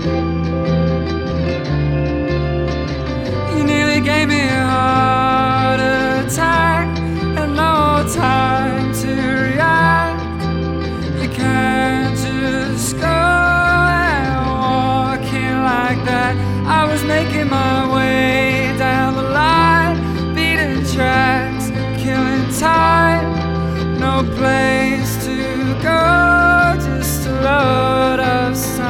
You nearly gave me a heart attack and no time to react. You can't just go and walk in like that. I was making my